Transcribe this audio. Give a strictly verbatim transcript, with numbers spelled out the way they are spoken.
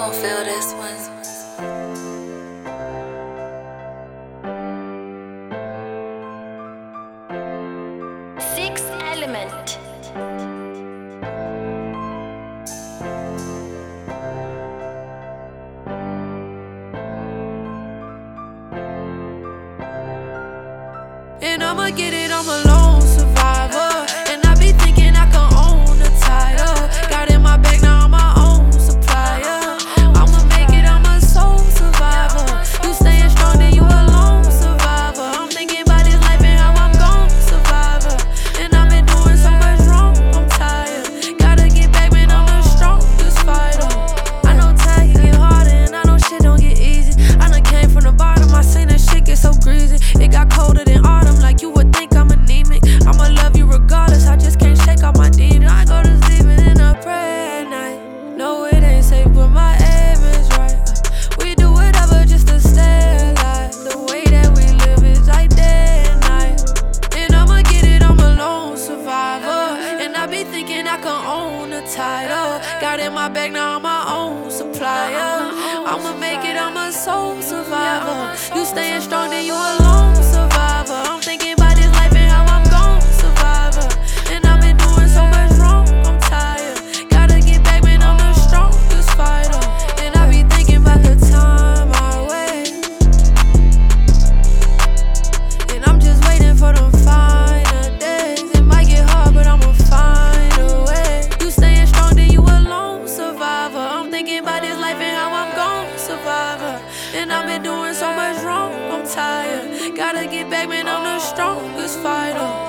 gon' feel this one. Six Element. And I'ma get it, I'm a lone survivor. And I be thinking I can own the title. Got in my bag, now I'm my own supplier. I'ma make it, I'm a soul survivor. You staying strong, then you a lone survivor. I'm thinking about this life and how I'm gon' survive her. And I've been doing so much wrong, I'm tired. Gotta get back, man, I'm the strongest fighter. I know time can get harder, and I know shit don't get easy. I done came from the bottom, I seen that shit get so greasy. It got colder than autumn, like you would think I'm anemic. I'ma love you regardless, I just can't shake off my demons. I go to sleep and then I pray at night. No, it ain't safe, but my aim is right. Uh, we do whatever just to stay alive. The way that we live is like day and night. And I'ma get it, I'm a lone survivor. And I be thinking I can own the title. Got in my bag, now I'm my own supplier. I'ma make it, I'm a soul survivor. You staying strong, then you a lone survivor. I'm thinking about this life and how I'm gon' survive her. And I've been doing so much wrong, I'm tired. Gotta get back, man, I'm the strongest fighter. And I be thinking about the time I wait. And I'm just waiting for them finer days. It might get hard, but I'ma find a way. You staying strong, then you a lone survivor. I'm thinking about this life and how I'm gon' survive her. And I've been doing so much wrong, I'm tired. Gotta get back, man, I'm the strongest fighter.